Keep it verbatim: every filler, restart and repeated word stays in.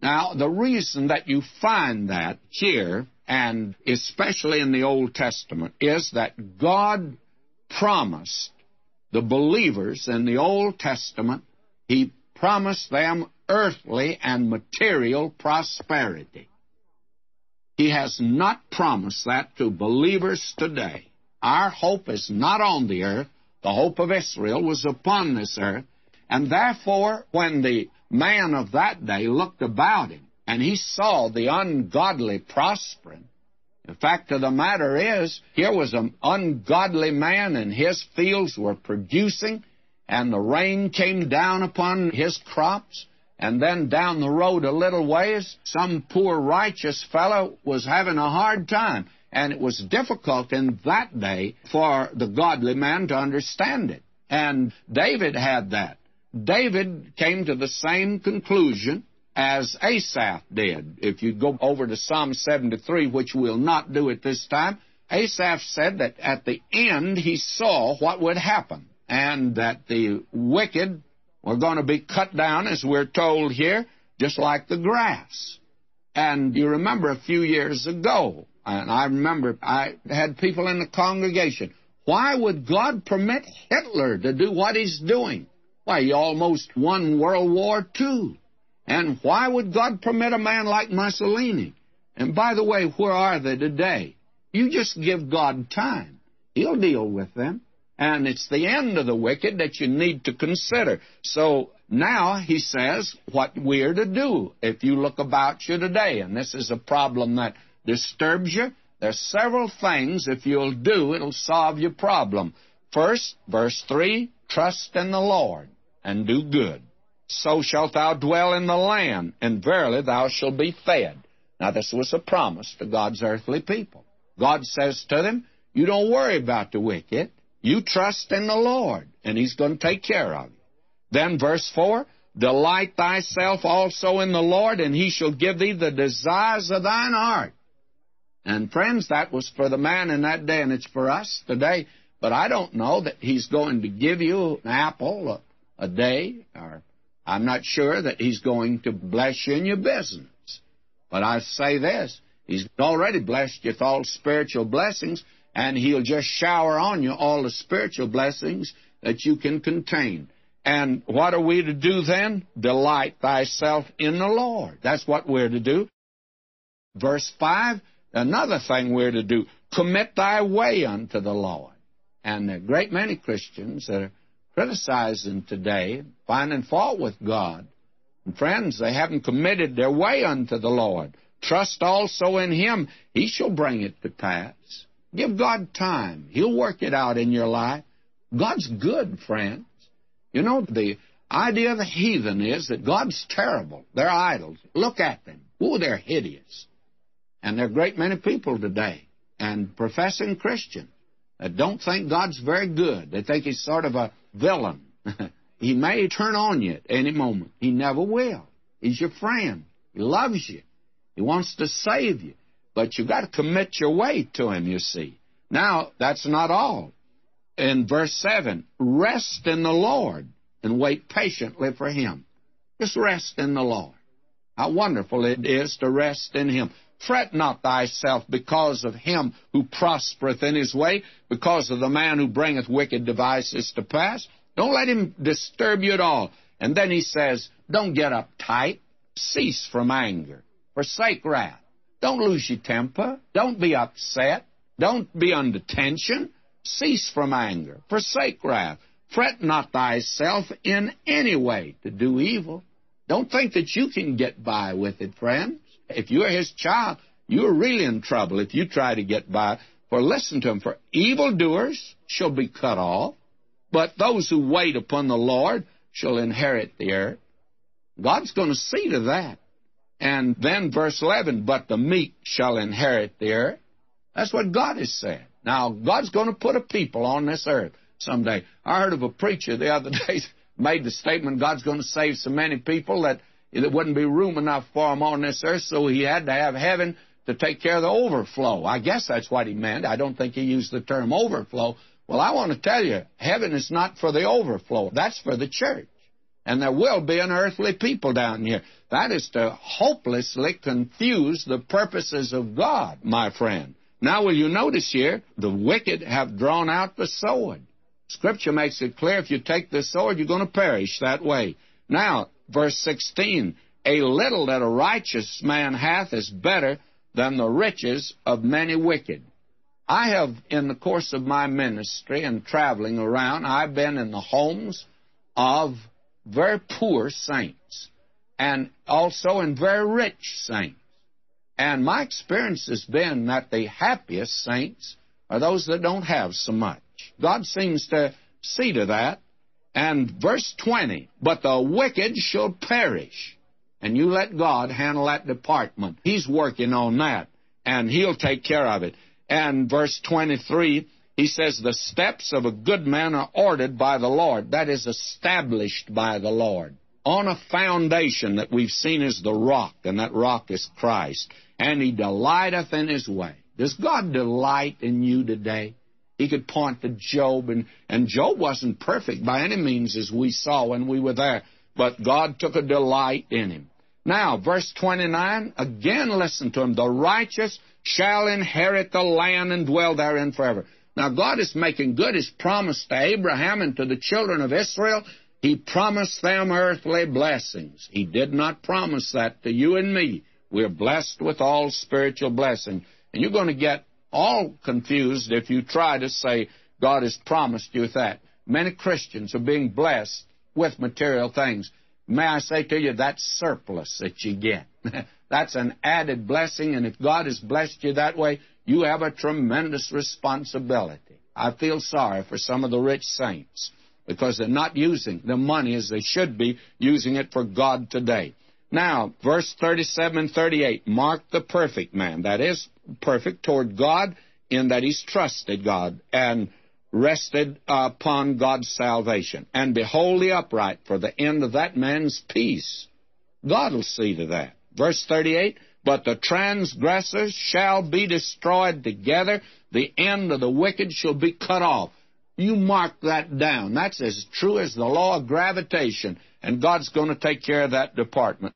Now, the reason that you find that here, and especially in the Old Testament, is that God promised the believers in the Old Testament, He promised them earthly and material prosperity. He has not promised that to believers today. Our hope is not on the earth. The hope of Israel was upon this earth. And therefore, when the man of that day looked about him and he saw the ungodly prospering, the fact of the matter is, here was an ungodly man, and his fields were producing, and the rain came down upon his crops, and then down the road a little ways, some poor righteous fellow was having a hard time, and it was difficult in that day for the godly man to understand it. And David had that. David came to the same conclusion as Asaph did. If you go over to Psalm seventy-three, which we'll not do at this time, Asaph said that at the end he saw what would happen, and that the wicked were going to be cut down, as we're told here, just like the grass. And you remember a few years ago, and I remember I had people in the congregation, why would God permit Hitler to do what he's doing? Why, he almost won World War Two. And why would God permit a man like Mussolini? And by the way, where are they today? You just give God time. He'll deal with them. And it's the end of the wicked that you need to consider. So now he says what we're to do if you look about you today. And this is a problem that disturbs you. There's several things, if you'll do, it'll solve your problem. First, verse three, trust in the Lord and do good. So shalt thou dwell in the land, and verily thou shalt be fed. Now, this was a promise to God's earthly people. God says to them, you don't worry about the wicked. You trust in the Lord, and He's going to take care of you. Then verse four, delight thyself also in the Lord, and He shall give thee the desires of thine heart. And friends, that was for the man in that day, and it's for us today. But I don't know that He's going to give you an apple a, a day, or I'm not sure that He's going to bless you in your business. But I say this, He's already blessed you with all spiritual blessings, and He'll just shower on you all the spiritual blessings that you can contain. And what are we to do then? Delight thyself in the Lord. That's what we're to do. Verse five, another thing we're to do, commit thy way unto the Lord. And a great many Christians that are criticizing today, finding fault with God. And friends, they haven't committed their way unto the Lord. Trust also in Him. He shall bring it to pass. Give God time. He'll work it out in your life. God's good, friends. You know, the idea of the heathen is that God's terrible. They're idols. Look at them. Ooh, they're hideous. And there are a great many people today, and professing Christians, that don't think God's very good. They think He's sort of a villain. He may turn on you at any moment. He never will. He's your friend. He loves you. He wants to save you. But you've got to commit your way to Him, you see. Now, that's not all. In verse seven, rest in the Lord and wait patiently for Him. Just rest in the Lord. How wonderful it is to rest in Him. Fret not thyself because of him who prospereth in his way, because of the man who bringeth wicked devices to pass. Don't let him disturb you at all. And then he says, don't get uptight. Cease from anger. Forsake wrath. Don't lose your temper. Don't be upset. Don't be under tension. Cease from anger. Forsake wrath. Fret not thyself in any way to do evil. Don't think that you can get by with it, friends. If you're His child, you're really in trouble if you try to get by. For listen to Him, for evildoers shall be cut off, but those who wait upon the Lord shall inherit the earth. God's going to see to that. And then verse eleven, but the meek shall inherit the earth. That's what God has said. Now, God's going to put a people on this earth someday. I heard of a preacher the other day made the statement, God's going to save so many people that there wouldn't be room enough for them on this earth, so He had to have heaven to take care of the overflow. I guess that's what He meant. I don't think He used the term overflow. Well, I want to tell you, heaven is not for the overflow. That's for the church. And there will be an earthly people down here. That is to hopelessly confuse the purposes of God, my friend. Now, will you notice here, the wicked have drawn out the sword. Scripture makes it clear, if you take the sword, you're going to perish that way. Now, verse sixteen, a little that a righteous man hath is better than the riches of many wicked. I have, in the course of my ministry and traveling around, I've been in the homes of very poor saints and also in very rich saints. And my experience has been that the happiest saints are those that don't have so much. God seems to see to that. And verse twenty, but the wicked shall perish. And you let God handle that department. He's working on that, and He'll take care of it. And verse twenty-three, he says, the steps of a good man are ordered by the Lord. That is, established by the Lord, on a foundation that we've seen as the rock, and that rock is Christ. And He delighteth in His way. Does God delight in you today? He could point to Job, and, and Job wasn't perfect by any means, as we saw when we were there, but God took a delight in him. Now, verse twenty-nine, again listen to him. The righteous shall inherit the land and dwell therein forever. Now, God is making good His promise to Abraham and to the children of Israel. He promised them earthly blessings. He did not promise that to you and me. We're blessed with all spiritual blessings. And you're going to get all confused if you try to say God has promised you that. Many Christians are being blessed with material things. May I say to you, that's surplus that you get. That's an added blessing, and if God has blessed you that way, you have a tremendous responsibility. I feel sorry for some of the rich saints because they're not using the money as they should be, using it for God today. Now, verse thirty-seven and thirty-eight, mark the perfect man. That is, perfect toward God in that he's trusted God and rested upon God's salvation. And behold the upright, for the end of that man's peace. God will see to that. Verse thirty-eight, but the transgressors shall be destroyed together. The end of the wicked shall be cut off. You mark that down. That's as true as the law of gravitation, and God's going to take care of that department.